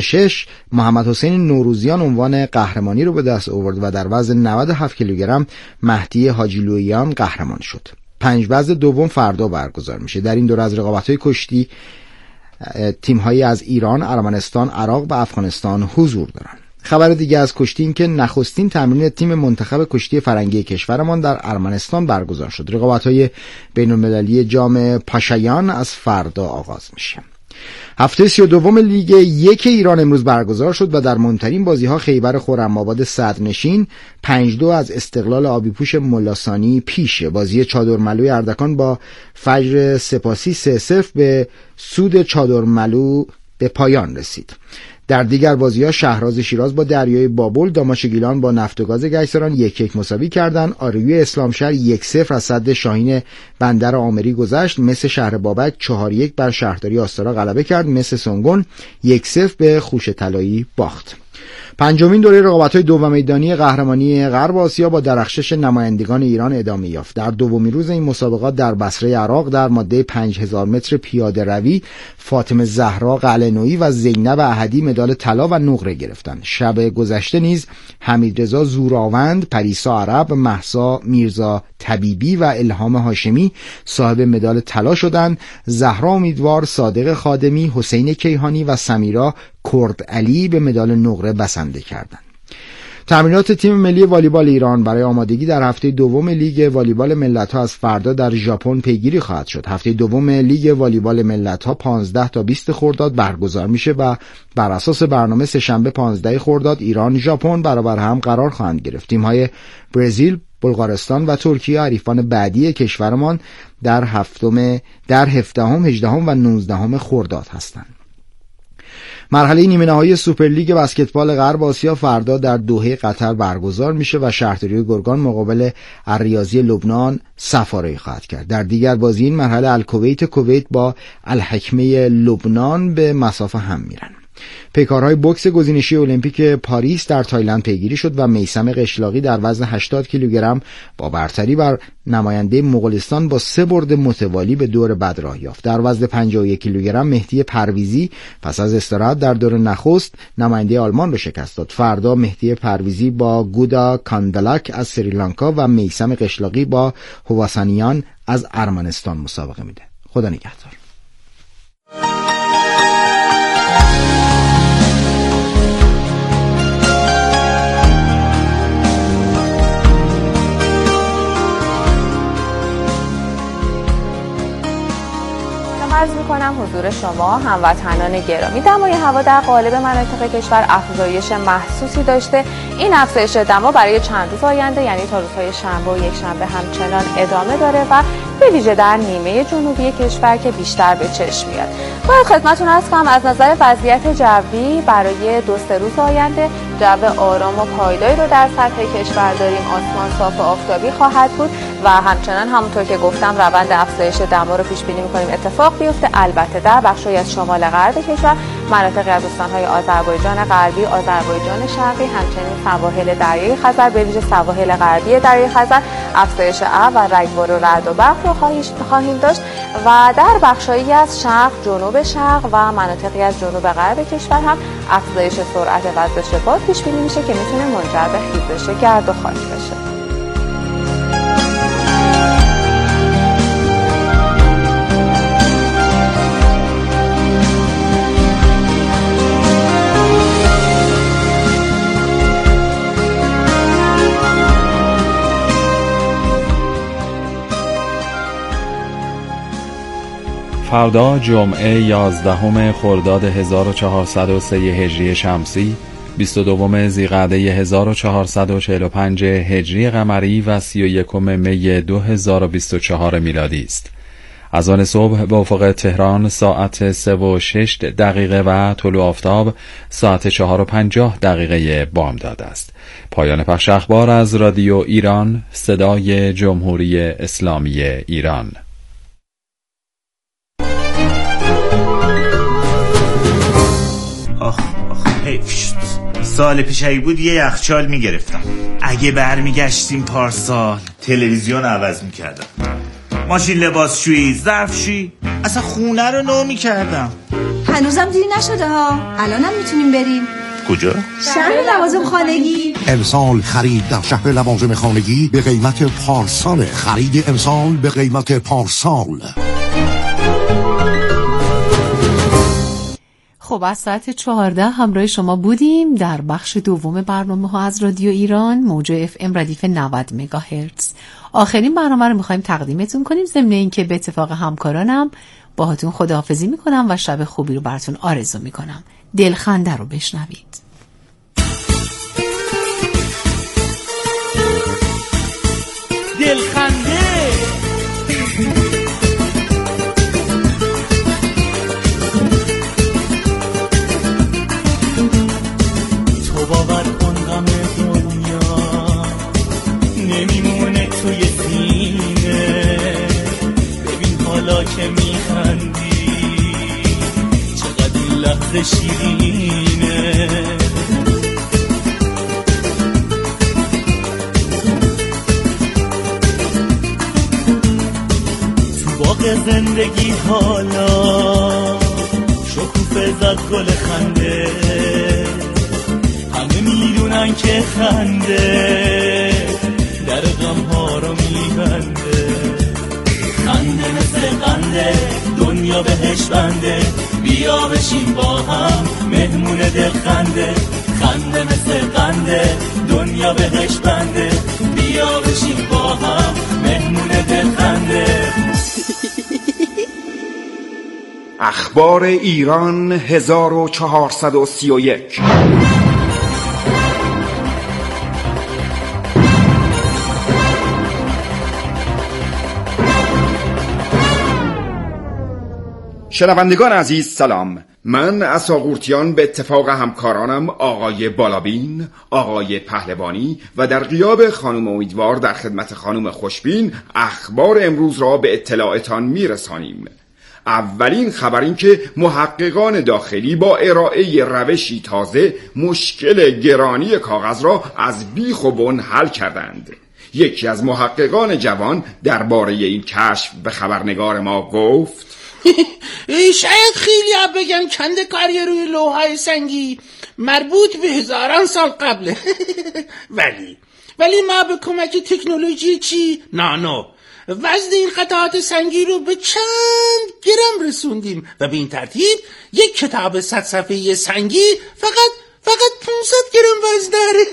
6 محمد حسین نوروزیان عنوان قهرمانی رو به دست آورد و در وزن 97 کیلوگرم مهدی حاجیلویان قهرمان شد. 5 وزن دوم فردا برگزار میشه. در این دور از رقابت‌های کشتی تیم‌هایی از ایران، ارمنستان، عراق و افغانستان حضور دارند. خبر دیگه از کشتی این که نخستین تمرین تیم منتخب کشتی فرنگی کشورمان در ارمنستان برگزار شد. رقابت‌های بین‌المللی جام پاشایان از فردا آغاز میشه. هفته 32 لیگ 1 ایران امروز برگزار شد و در مهمترین بازی‌ها خیبر خرم‌آباد صدرنشین 5-2 از استقلال آبیپوش ملاسانی پیشه. بازی چادرملو اردکان با فجر سپاسی 3-0 به سود چادرملو به پایان رسید. در دیگر بازی‌ها شهراز شیراز با دریای بابل، داماش گیلان با نفت و گاز گیسران 1-1 مساوی کردند. آریوی اسلامشهر 1-0 از سد شاهین بندر آمری گذشت. مس شهر بابک 4-1 بر شهرداری آستارا غلبه کرد. مس سنگون 1-0 به خوش طلایی باخت. پنجمین دوره رقابت‌های دو میدانی قهرمانی غرب آسیا با درخشش نمایندگان ایران ادامه یافت. در دومین روز این مسابقات در بصره عراق در ماده 5000 متر پیاده روی فاطمه زهرا قلعه‌نویی و زینب احدی مدال طلا و نقره گرفتند. شب گذشته نیز حمیدرضا زوراوند، پریسا عرب، مهسا میرزا طبیبی و الهام هاشمی صاحب مدال طلا شدند. زهرا امیدوار، صادق خادمی، حسین کیهانی و سمیرا کرد علی به مدال نقره بسنده کردند. تمرینات تیم ملی والیبال ایران برای آمادگی در هفته دوم لیگ والیبال ملت‌ها از فردا در ژاپن پیگیری خواهد شد. هفته دوم لیگ والیبال ملت‌ها 15 تا 20 خرداد برگزار میشه و بر اساس برنامه سه‌شنبه 15 خرداد ایران ژاپن برابر هم قرار خواهند گرفت. تیم‌های برزیل، بلغارستان و ترکیه حریفان بعدی کشورمان در 17ام، 18ام و 19ام خرداد هستند. مرحله نیمه نهایی سوپرلیگ بسکتبال غرب آسیا فردا در دوحه قطر برگزار میشه و شهرداری گرگان مقابل الریاضی لبنان سفاره‌ای خواهد کرد. در دیگر بازی این مرحله الکویت با الحکمه لبنان به مسافه هم میرن. پیکارهای بوکس گزینشی المپیک پاریس در تایلند پیگیری شد و میثم قشلاقی در وزن 80 کیلوگرم با برتری بر نماینده مغولستان با 3 برد متوالی به دور بعد راه یافت. در وزن 51 کیلوگرم مهدی پرویزی پس از استراحت در دور نخست نماینده آلمان را شکست داد. فردا مهدی پرویزی با گودا کاندلاک از سریلانکا و میثم قشلاقی با هواسانیان از ارمنستان مسابقه میده. خدا نگهدار. عرض می‌کنم حضور شما هموطنان گرامی. دمای هوا در قالب مناطق کشور افزایش محسوسی داشته. این افزایش دما برای چند روز آینده یعنی تا روزهای شنبه و یکشنبه همچنان ادامه داره و به ویژه در نیمه جنوبی کشور که بیشتر به چشم میاد. باید خدمتتون عرض کنم از نظر وضعیت جوی برای 2-3 روز آینده جو آرام و پایداری رو در سطح کشور داریم. آسمان صاف و آفتابی خواهد بود و همچنان همونطور که گفتم روند افزایش دما رو پیش بینی می‌کنیم اتفاق بیفته. البته در بخشی از شمال غرب کشور، مناطق از استان‌های آذربایجان غربی، آذربایجان شرقی، همچنین سواحل دریای خزر به ویژه سواحل غربی دریای خزر افزایش ابر و رگبار و رعد و برق رو خواهیم داشت و در بخشایی از شرق، جنوب شرق و مناطقی از جنوب غرب کشور هم افزایش سرعت وزش باد پیش بینی میشه که میتونه منجر به خیزش گرد و خاک بشه. فردا جمعه 11 خرداد 1403 هجری شمسی، 22 ذیقعده 1445 هجری قمری و 31 می 2024 میلادی است. اذان صبح به افق تهران ساعت 3:06 و طلوع آفتاب ساعت 4:50 بامداد است. پایان پخش اخبار از رادیو ایران، صدای جمهوری اسلامی ایران. آخ حیف شد. سال پیش اگه بود یه یخچال میگرفتم. اگه برمیگشتیم پارسال تلویزیون عوض میکردم، ماشین لباسشویی، ظرفشویی، اصلا خونه رو نو میکردم. هنوزم دیر نشده ها، الانم میتونیم بریم. کجا؟ شهر لوازم خانگی. امسال خرید در شهر لوازم خانگی به قیمت پارسال. خرید امسال به قیمت پارسال. خب از ساعت 14 همراه شما بودیم در بخش دوم برنامه ها از رادیو ایران موج FM ردیف 90 مگاهرتز. آخرین برنامه رو میخوایم تقدیمتون کنیم، ضمن اینکه به اتفاق همکارانم باهاتون خداحافظی میکنم و شب خوبی رو براتون آرزو میکنم. دلخنده رو بشنوید. دلخنده تو باور کن غم دنیا نمیمونه توی سینه. ببین حالا که میخندی چقدر این لحظه شیرینه. تو باغ زندگی حالا شکوفه زد گل خنده. همه میدونن که خنده در غم ها رو میبنده. خنده مثل قنده دنیا بهش بنده. بیا بشین با هم مهمون دلخنده. خنده مثل قنده دنیا بهش بنده. بیا بشین با هم مهمون دلخنده. اخبار ایران 1431. شنوندگان عزیز سلام. من عصاقورتیان به اتفاق همکارانم آقای بالابین، آقای پهلوانی و در غیاب خانم امیدوار در خدمت خانم خوشبین اخبار امروز را به اطلاعتان میرسانیم. اولین خبر این که محققان داخلی با ارائه روشی تازه مشکل گرانی کاغذ را از بیخ و بن حل کردند. یکی از محققان جوان درباره این کشف به خبرنگار ما گفت شاید خیلی بگن کنده کاری روی لوحای سنگی مربوط به هزاران سال قبله. ولی ما به کمک تکنولوژی نانو وزن این قطعات سنگی رو به چند گرم رسوندیم و به این ترتیب یک کتاب 100 صفحه‌ای سنگی فقط 500 گرم وزن داره.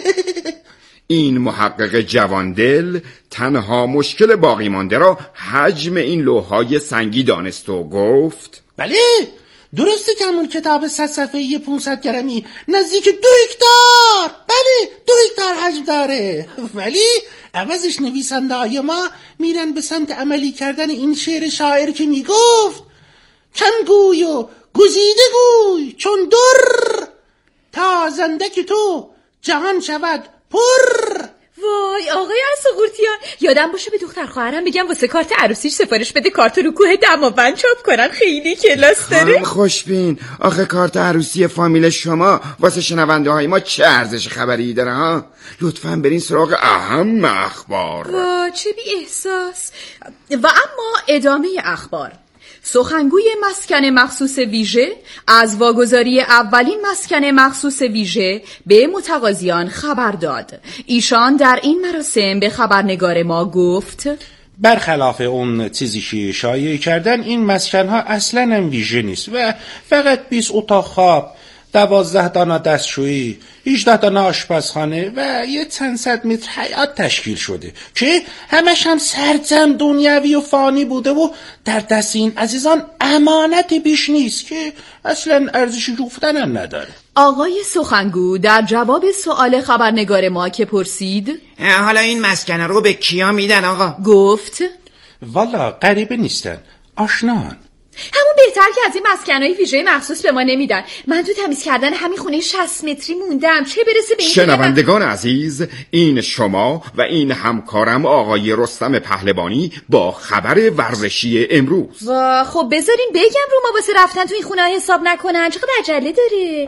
این محقق جواندل تنها مشکل باقی مانده را حجم این لوح‌های سنگی دانست و گفت بله درسته که همون کتاب 100 صفحه‌ای 500 گرمی نزدیک 2 هکتار 2 هکتار حجم داره، ولی عوضش نویسنده های ما میرن به سمت عملی کردن این شعر شاعر که میگفت کم گوی و گزیده گوی چون در تا زندک تو جهان شود پر. وای آقای عصاقورتیان، یادم باشه به دختر خواهرم بگم واسه کارت عروسیش سفارش بده کارت رو کوه دماوند چاپ کنن، خیلی کلاس داره. خوشبین آخه کارت عروسی فامیل شما واسه شنونده های ما چه ارزش خبری داره ها؟ لطفاً برین سراغ اهم اخبار. وای چه بی احساس. و اما ادامه اخبار. سخنگوی مسکن مخصوص ویژه از واگذاری اولین مسکن مخصوص ویژه به متقاضیان خبر داد. ایشان در این مراسم به خبرنگار ما گفت برخلاف اون چیزی که شایع کردن این مسکن ها اصلا هم ویژه نیست و فقط 20 اتاق خواب، 12 دانه دستشویی، 18 دانه آشپزخانه و یه چند صد متر حیاط تشکیل شده که همش هم سرجم دنیوی و فانی بوده و در دست این عزیزان امانت بیش نیست که اصلا ارزش گفتن هم نداره. آقای سخنگو در جواب سوال خبرنگار ما که پرسید حالا این مسکن رو به کیا میدن آقا؟ گفت والا غریبه نیستن، آشنان. همون بهتر که از این مسکنهای ویژه مخصوص به ما نمیدن. من تو تمیز کردن همین خونه 60 متری موندم، چه برسه به این. شنوندگان عزیز، این شما و این همکارم آقای رستم پهلوانی با خبر ورزشی امروز. خب بذارین بگم رو ما واسه رفتن تو این خونه حساب نکنن، چقدر عجله داره.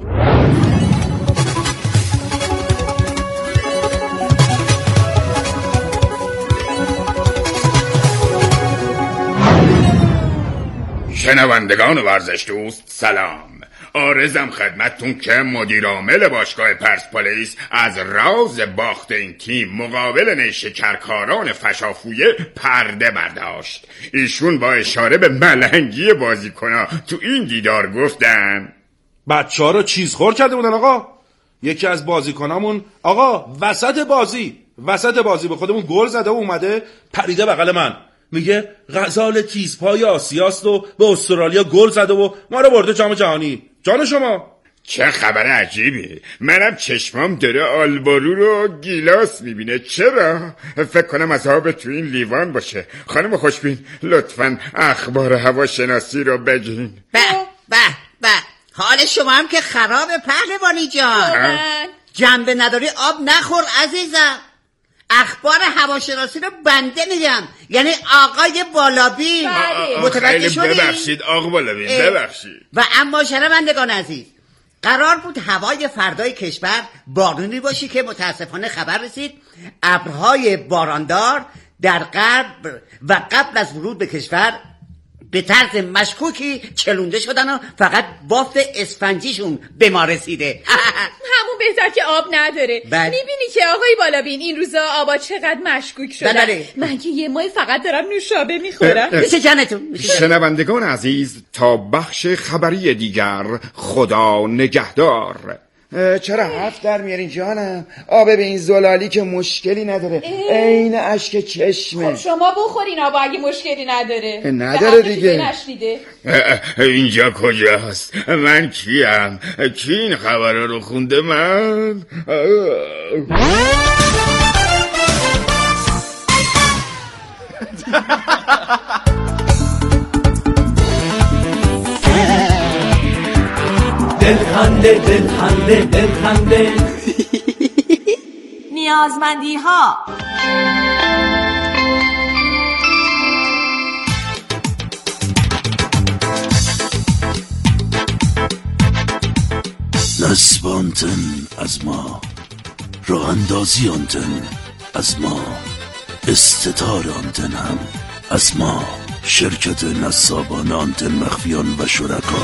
شنوندگان ورزش دوست سلام. عارضم خدمتتون که مدیر عامل باشگاه پرسپولیس از راز باخت این تیم مقابل نیشکرکاران فشافویه پرده برداشت. ایشون با اشاره به ملنگی بازیکن‌ها تو این دیدار گفتن بچه‌ها رو چیز خور کرده بودن آقا. یکی از بازیکنامون آقا وسط بازی به خودمون گل زده و اومده پریده بغل من، میگه غزال تیزپای آسیاست و به استرالیا گل زده و ما رو برده جام جهانی. جان شما. چه خبر عجیبی. منم چشمام داره آلبارو رو گیلاس میبینه. چرا؟ فکر کنم از آب تو این لیوان باشه. خانم خوشبین لطفاً اخبار هواشناسی رو بگین. به حال شما هم که خراب پهلوانی جان. جنبه نداری آب نخور عزیزم. اخبار هواشناسی رو بنده میگم، یعنی آقای بالابین. متوجه شدی؟ ببخشید آقا بالابین ببخشید. و اما شنوندگان عزیز، قرار بود هوای فردای کشور بارونی باشی که متاسفانه خبر رسید ابرهای باراندار در غرب و قبل از ورود به کشور به طرز مشکوکی چلونده شدن و فقط بافت اسفنجیشون به ما رسیده. همون بهتر که آب نداره. میبینی که آقای بالابین این روزا آبا چقدر مشکوک شدن. من که یه ماه فقط دارم نوشابه میخورم. میشه جانتون. شنوندگان عزیز، تا بخش خبری دیگر خدا نگهدار. چرا حرف در میارین جانم؟ آب به این زلالی که مشکلی نداره، عین اشک چشمه. خب شما بخورین آب اگه مشکلی نداره دیگه. اینجا کجاست؟ من کیم؟ کی این خبره رو خونده؟ من دلخنده نیازمندی ها. نصب آنتن از ما، راه اندازی آنتن از ما، استتار آنتن هم از ما، شرکت نصابان آنتن مخفیان و شرکا.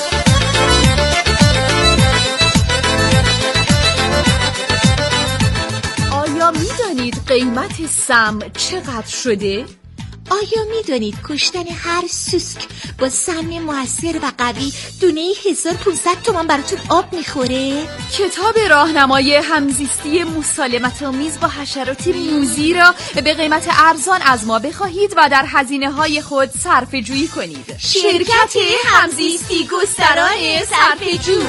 آیا میدانید قیمت سم چقدر شده؟ آیا میدانید کشتن هر سوسک با سم موثر و قوی دونه 1500 تومان براتون آب میخوره؟ کتاب راهنمای همزیستی مسالمت‌آمیز با حشرات موذی را به قیمت ارزان از ما بخواهید و در هزینه‌های خود صرفه‌جویی کنید. شرکت همزیستی گستران صرفه‌جو.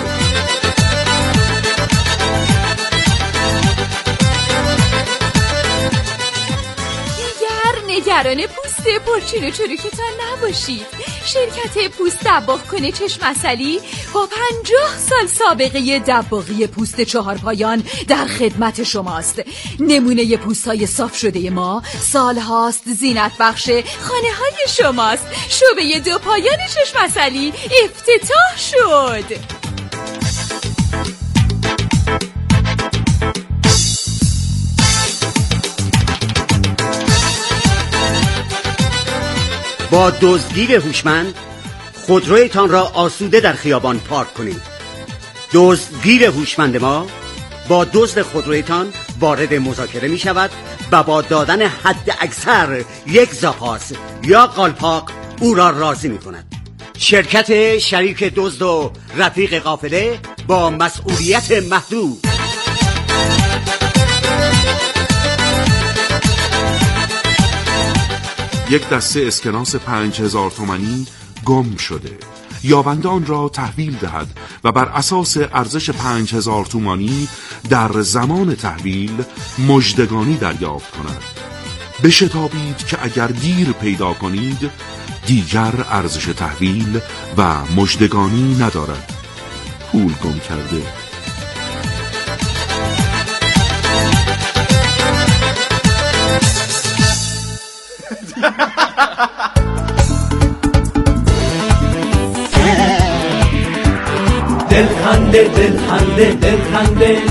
نگران پوست پرچین و چروکتان نباشید. شرکت پوست دباغ کنه چشم عسلی با 50 سال سابقه دباغی پوست 4 پایان در خدمت شماست. نمونه پوست‌های صاف شده ما سالهاست زینت بخش خانه های شماست. شعبه 2 پایان چشم عسلی افتتاح شد. با دزدگیر هوشمند خودرویتان را آسوده در خیابان پارک کنید. دزدگیر هوشمند ما با دزد خودرویتان وارد مذاکره می شود و با دادن حد اکثر 1 زاپاس یا قالپاق او را راضی می کند. شرکت شریک دزد و رفیق قافله با مسئولیت محدود. یک دسته اسکناس 5000 تومانی گم شده. یابنده آن را تحویل دهد و بر اساس ارزش 5000 تومانی در زمان تحویل مژدگانی دریافت کند. بشتابید که اگر دیر پیدا کنید دیگر ارزش تحویل و مژدگانی ندارد. پول گم کرده. دلخنده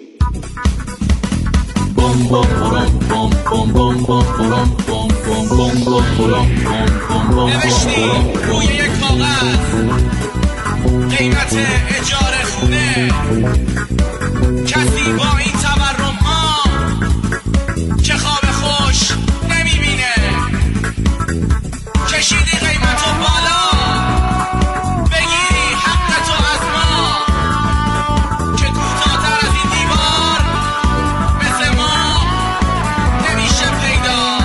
بوم بوم بوم بوم بوم بوم بوم بوم بوم نوشتیم روی یک کاغذ قیمت اجاره خونه، کسی با این تورم ها که خواب خوش نمیبینه، کشیدی قیمت رو بالا بگیری حق تو از ما، که کوتاه‌تر از این دیوار مثل ما نمیشه پیدا.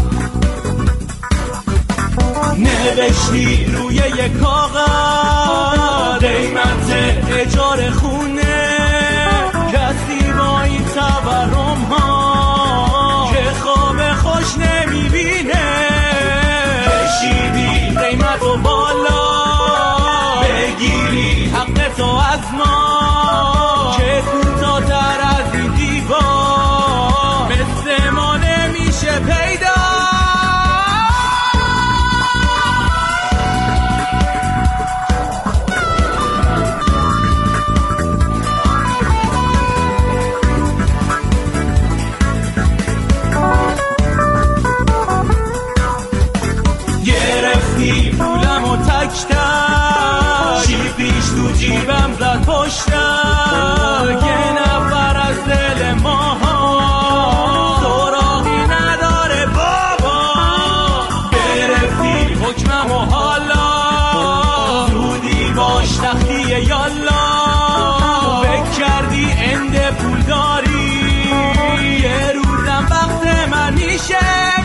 نوشتی روی یک کاغذ قیمت اجاره خونه، کسی با این تورم ها که خواب خوش نمیبینه، کشیدی قیمت رو بالا بگیری حق تو از ما، که کوتاه‌تر از این دیوار مثل ما نمیشه پیدا. شیپیش تو جیبم زد پشتم، یه نفر از دل ماها سراغی نداره بابا، گرفتی حکمم و حالا زودی باش تختی یالا، فکر کردی اند پول داری یه روزم وقت من میشه.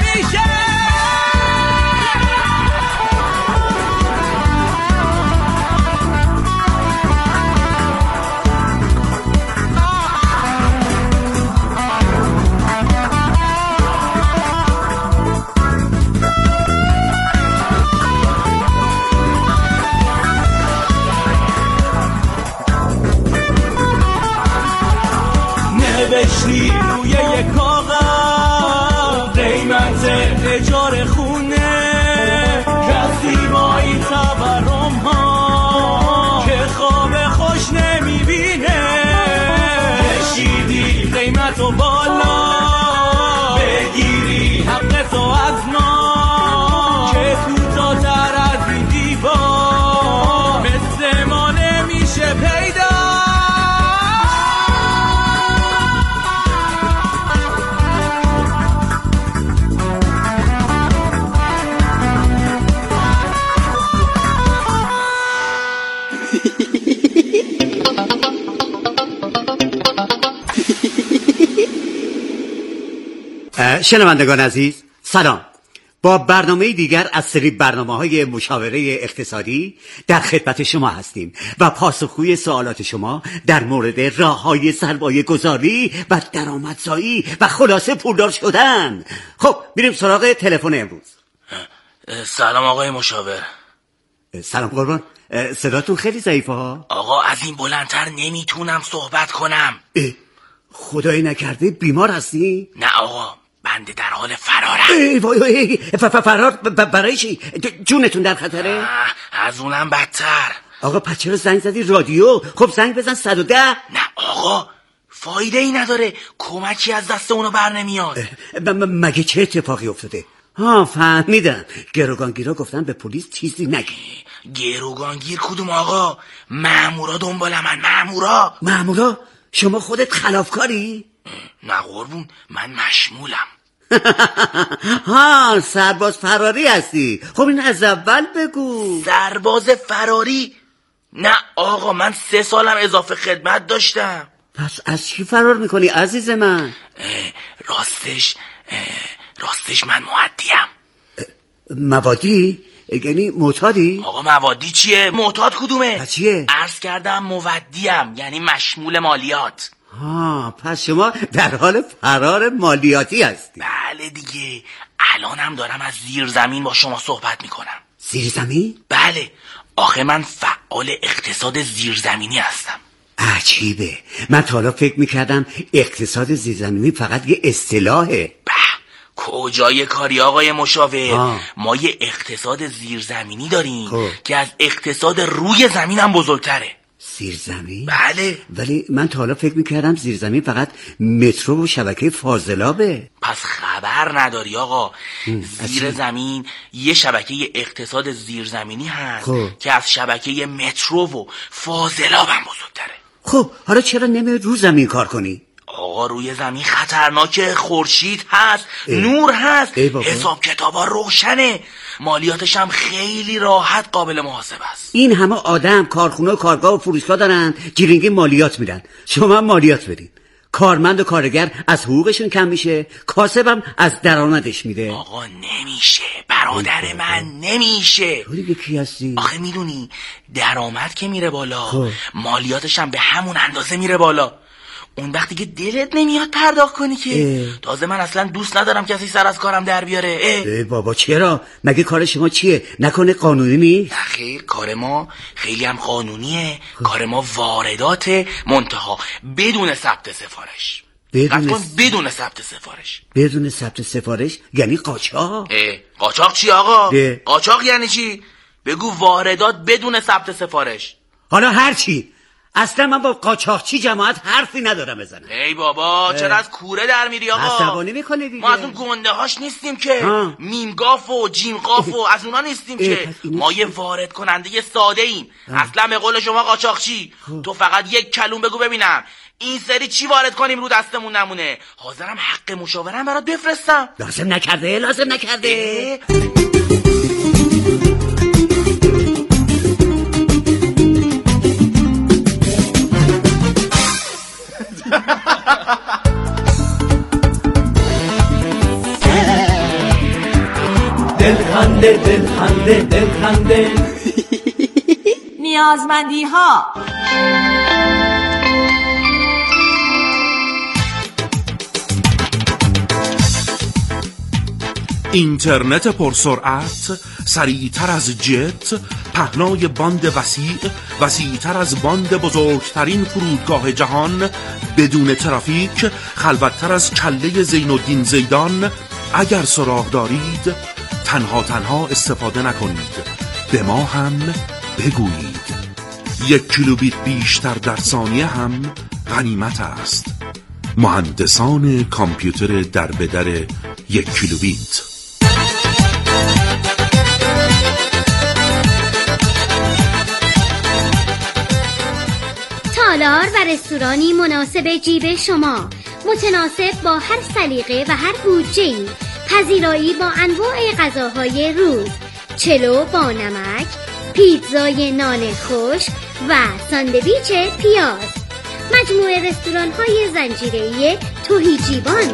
نوشتی روی یک کاغذ قیمت اجاره خونه، کسی با این تورم ها که خواب خوش نمیبینه، کشیدی قیمت رو بالا بگیری حق تو از ما، که کوتاه‌تر از این دیوار مثل ما نمیشه پیدا. شنوندگان عزیز سلام، با برنامه دیگر از سری برنامه‌های مشاوره اقتصادی در خدمت شما هستیم و پاسخگوی سوالات شما در مورد راه‌های سرمایه گذاری و درآمدزایی و خلاصه پولدار شدن. خب میریم سراغ تلفن امروز. سلام آقای مشاور. سلام قربان، صداتون خیلی ضعیفه ها. آقا از این بلندتر نمیتونم صحبت کنم. خدایی نکرده بیمار هستی؟ نه آقا، بنده در حال فرارم. وای فرار برای چی؟ جونتون در خطره؟ از اونم بدتر. آقا پس چرا زنگ زدی رادیو؟ خب زنگ بزن 110. نه آقا، فایده ای نداره، کمکی از دست اونو بر نمیاد. مگه چه اتفاقی افتاده؟ فهمیدم، گروگانگیرا گفتن به پلیس چیزی نگی. گروگانگیر کدوم آقا؟ مامورا دنبال من. مامورا؟ شما خودت خلافکاری؟ نه قربون، من مشمولم. سرباز فراری هستی؟ خب این از اول بگو. سرباز فراری؟ نه آقا، من 3 سالم اضافه خدمت داشتم. پس از چی فرار میکنی عزیز من؟ راستش من معدیم. موادی؟ یعنی معتادی؟ آقا موادی چیه؟ معتاد کدومه؟ پس چیه؟ عرض کردم مودیم، یعنی مشمول مالیات. پس شما در حال فرار مالیاتی هستی؟ بله دیگه، الانم دارم از زیر زمین با شما صحبت میکنم. زیر زمین؟ بله، آخه من فعال اقتصاد زیرزمینی هستم. عجیبه، من تا حالا فکر میکردم اقتصاد زیرزمینی فقط یه اصطلاحه. کجای کاری آقای مشاور؟ ما یه اقتصاد زیرزمینی داریم که از اقتصاد روی زمین هم بزرگتره. زیرزمین؟ بله. ولی من تا حالا فکر میکردم زیرزمین فقط مترو و شبکه فاضلابه. پس خبر نداری آقا. زیر زمین یه شبکه اقتصاد زیرزمینی هست که از شبکه مترو و فاضلاب هم بزرگتره. خب حالا چرا نمیای رو زمین کار کنی؟ آقا روی زمین خطرناکه، خورشید هست، نور هست، حساب کتابا روشنه، مالیاتش هم خیلی راحت قابل محاسبه است. این همه آدم کارخونه و کارگاه و فروشگاه دارن، جیرینگی مالیات میدن، شما هم مالیات بدین. کارمند و کارگر از حقوقشون کم میشه، کاسبم از درآمدش میده. آقا نمیشه برادر من، نمیشه. تو دیگه کی هستی؟ آخه میدونی درآمد که میره بالا، مالیاتش هم به همون اندازه میره بالا. اون وقتی که دلت نمیاد پرداخت کنی که تازه من اصلا دوست ندارم کسی سر از کارم در بیاره. بابا چرا؟ مگه کار شما چیه؟ نکنه قانونی نیست؟ نه خیر، کار ما خیلی هم قانونیه. کار ما واردات، منتها بدون ثبت سفارش. بدون ثبت سفارش. بدون ثبت سفارش یعنی قاچاق؟ قاچاق چی آقا؟ قاچاق یعنی چی؟ بگو واردات بدون ثبت سفارش. حالا هر چی. اصلا من با قاچاقچی جماعت حرفی ندارم بزنم. ای بابا چرا از کوره در میری آقا؟ عصبانی میکنی دیگه. ما از اون گنده هاش نیستیم که میمگاف و جیمقاف و از اونا نیستیم که. ما یه وارد کننده ساده ایم. اصلا به قول شما قاچاقچی. تو فقط یک کلوم بگو ببینم این سری چی وارد کنیم رو دستمون نمونه. حاضرم حق مشاورم برات بفرستم. لازم نکرده. دلخنده نیازمندی ها. اینترنت پرسرعت، سریعتر از جت، پهنای باند وسیعتر از باند بزرگترین فرودگاه جهان، بدون ترافیک، خلوتتر از کله زین الدین زیدان. اگر سراغ دارید تنها استفاده نکنید، به ما هم بگویید. 1 کیلوبیت بیشتر در ثانیه هم غنیمت است. مهندسان کامپیوتر در بدر 1 کیلوبیت. تالار و رستورانی مناسب جیب شما، متناسب با هر سلیقه و هر بودجه‌ای، پذیرایی با انواع غذاهای روز، چلو با نمک، پیتزای نان خشک و ساندویچ پیاز. مجموعه رستوران‌های زنجیره‌ای تهیجیبان.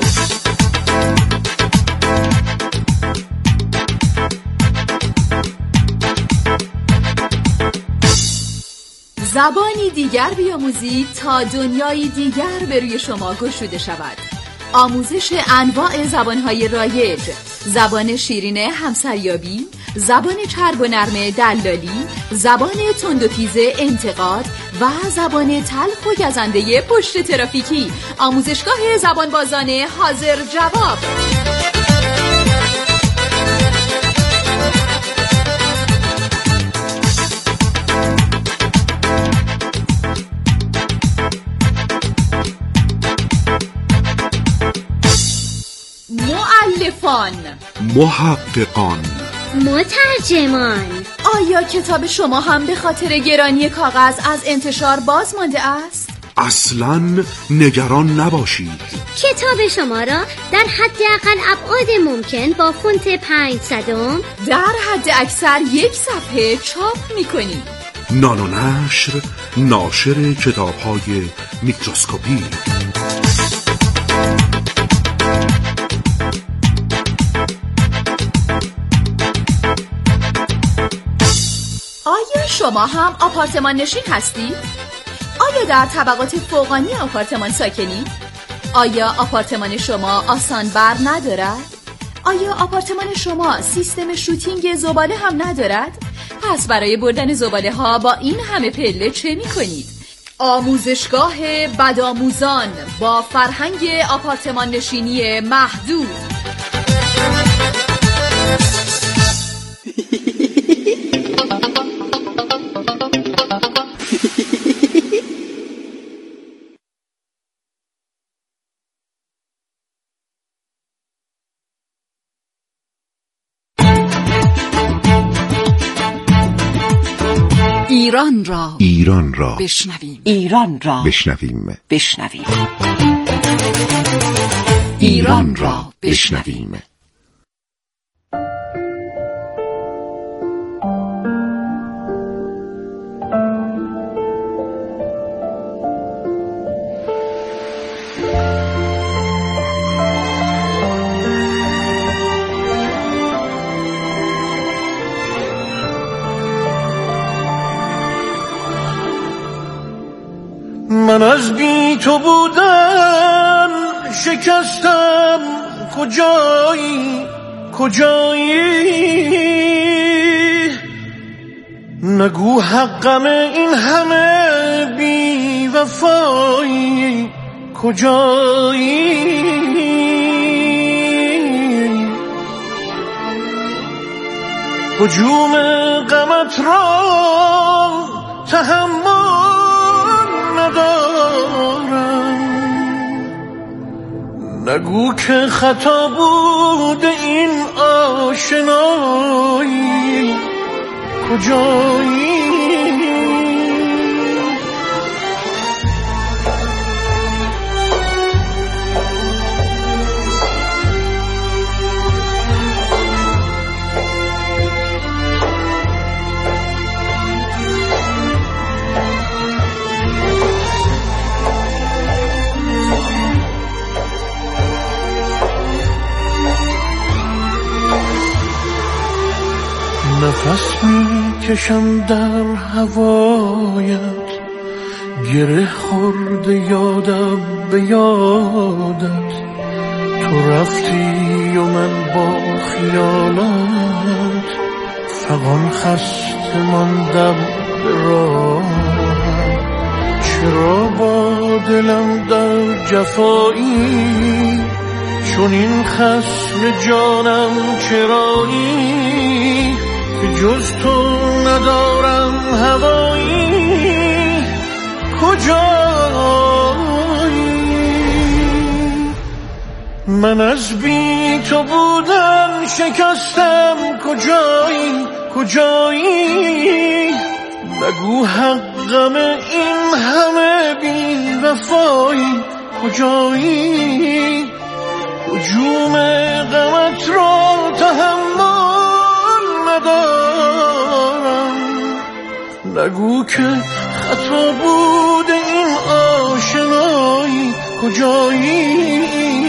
زبانی دیگر بیاموزید تا دنیایی دیگر به روی شما گشوده شود. آموزش انواع زبانهای رایج، زبان شیرین همسریابی، زبان چرب و نرم دلالی، زبان تند و تیز انتقاد و زبان تلخ و گزنده پشت ترافیکی. آموزشگاه زبانبازان حاضر جواب. مؤلفان، محققان، مترجمان. آیا کتاب شما هم به خاطر گرانی کاغذ از انتشار باز مانده است؟ اصلاً نگران نباشید. کتاب شما را در حداقل ابعاد ممکن با فونت 500 در حد اکثر 1 صفحه چاپ می‌کنید. نانو نشر، ناشر کتاب‌های میکروسکوپی. آیا شما هم آپارتمان نشین هستید؟ آیا در طبقات فوقانی آپارتمان ساکنید؟ آیا آپارتمان شما آسان بر ندارد؟ آیا آپارتمان شما سیستم شوتینگ زباله هم ندارد؟ پس برای بردن زباله ها با این همه پله چه می کنید؟ آموزشگاه بدآموزان با فرهنگ آپارتمان نشینی محدود. ایران را بشنویم. ایران را بشنویم. ایران را بشنویم. من از بی تو بودن شکستم، کجایی نگو حقم این همه بی وفایی، کجایی هجوم غمت را تحمل ندارم، نگو که خطا بود این آشنایی، کجایی نفس می کشم در هوایت، گره خورده یادم به یادت، تو رفتی و من با خیالت فغان خسته ماندم به راه، چرا با دلم در جفایی چون این خصم جانم چرایی، که جز تو ندارم هوایی، کجایی من از بی تو بودن شکستم، کجایی نگو حقم این همه بی وفایی، کجایی هجوم غمت را تحمل ندارم، نگو که خطا بود این آشنایی، کجایی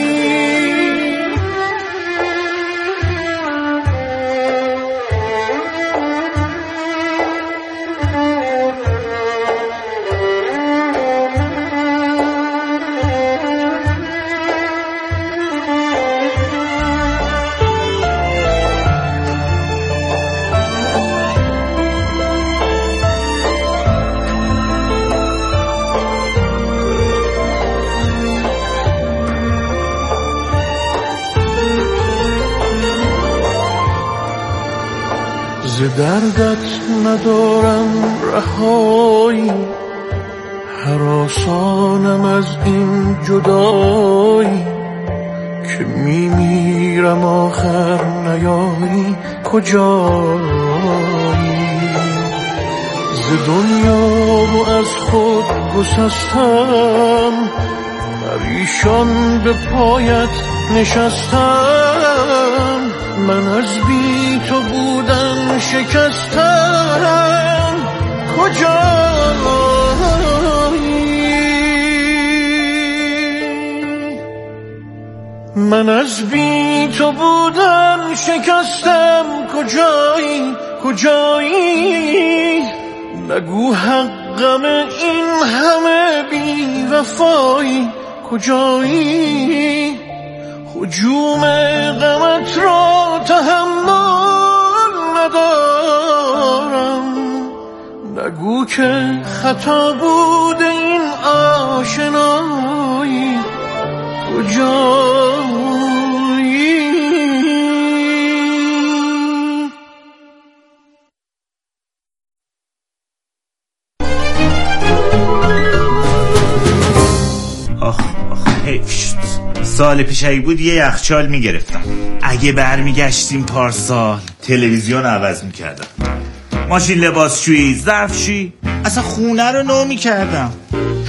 دردت ندارم رهایی، هراسانم از این جدایی، که میمیرم آخر نیایی، کجایی ز دنیا و از خود گسستم، پریشان به پایت نشستم، من از بی تو بودن شکستم، کجایی من از بی تو بودن شکستم، کجایی نگو حقم این همه بی وفایی، کجایی هجوم غمت را تحمل ندارم، نگو که خطا بود این آشنایی، کجایی آخ حیف شد. سال پیش ای بود یه یخچال میگرفتم. اگه برمیگشتیم پارسال تلویزیون عوض میکردم. ماشین لباسشویی، ظرفشویی، اصلا خونه رو نو میکردم.